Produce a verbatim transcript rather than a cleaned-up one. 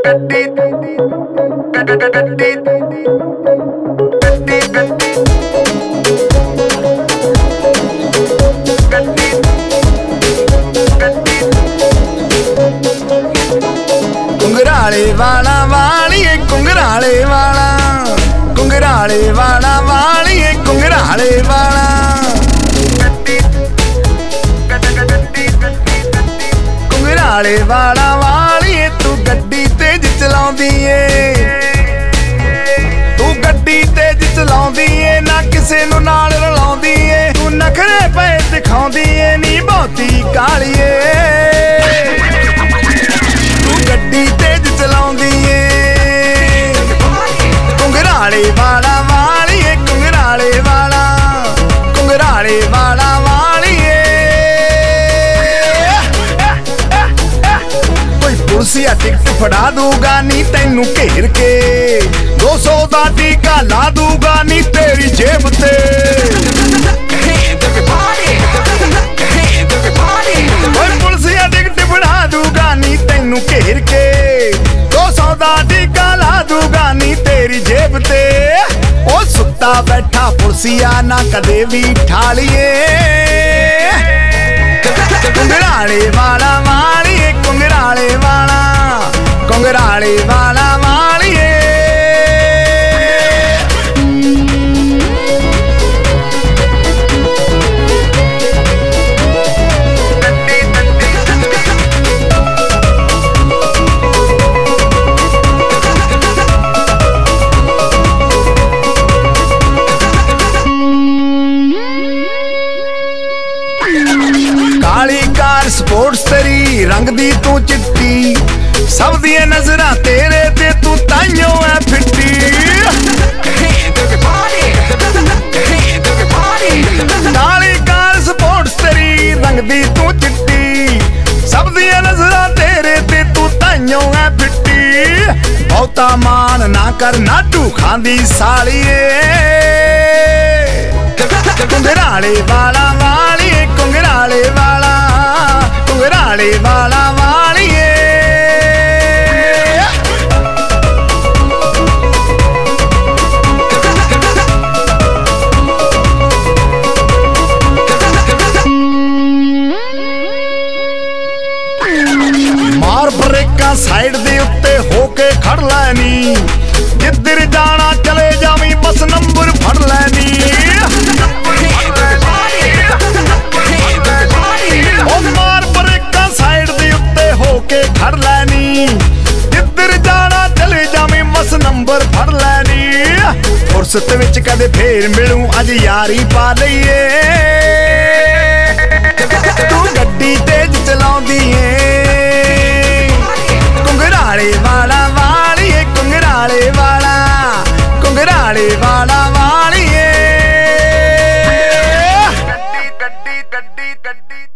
कुंगराले वाला वालिए कुंगराले वाला कुंगराले वाला वालिए कुंगराले वाला कुंगराले वाला वालिए तू गड्डी तेज चलाउंदी ए तू गड्डी तेज चलाउंदी ए ना किसे नूं नाल रलाउंदी ए तू नखरे पए दिखाउंदी ए नी बहुती कालीए गड्डी तेज चलाउंदी ए कुंगराले वाला वालिए कुंगराले वाला कुंगराले वाला वालिए कोई पुलिसिया टिकट फड़ा दूगा नी तैनू घेर के दो सौ दा टीका ला दूगा नी तेरी जेब ते पुलिसिया टिकट फड़ा दूगा नी तैनू घेर के दो सौ दा टीका ला दूगा नी तेरी जेब ते ओ सुत्ता बैठा पुलिसिया ना कदे भी ठालिए कुंगराले वाला वालिए कुंगराले वाला कुंगराले वाला वालिए काली कार स्पोर्ट्स तेरी रंग दी तू चिट्टी सब दियां नजरां तेरे ते तू ताइयों है फिट्टी काली कार स्पोर्ट्स तेरी रंग दी तू चिट्टी सब दियां नजरां तेरे ते तू ताइयों है फिट्टी बहुता मान ना कर नाटू खांदी सालिए कुंगराले वाला वालिए कुंगराले वाला कुंगराले वाला वालिए मार ब्रेकां साइड दे उत्ते होके खड़ लैनी जिधर जाना चले जावी बस नंबर फड़ लैनी मार ब्रेकां साइड दे उत्ते होके खड़ लैनी जिधर जाना चले जावी बस नंबर फड़ लैनी फुरसत विच कदे फेर मिलूं अज यारी पा लईए तू गड्डी तेज चलाउंदी ए कुंगराले वाला वालिए कुंगराले वाला कुंगराले वाला वालिए गड्डी गड्डी गड्डी गड्डी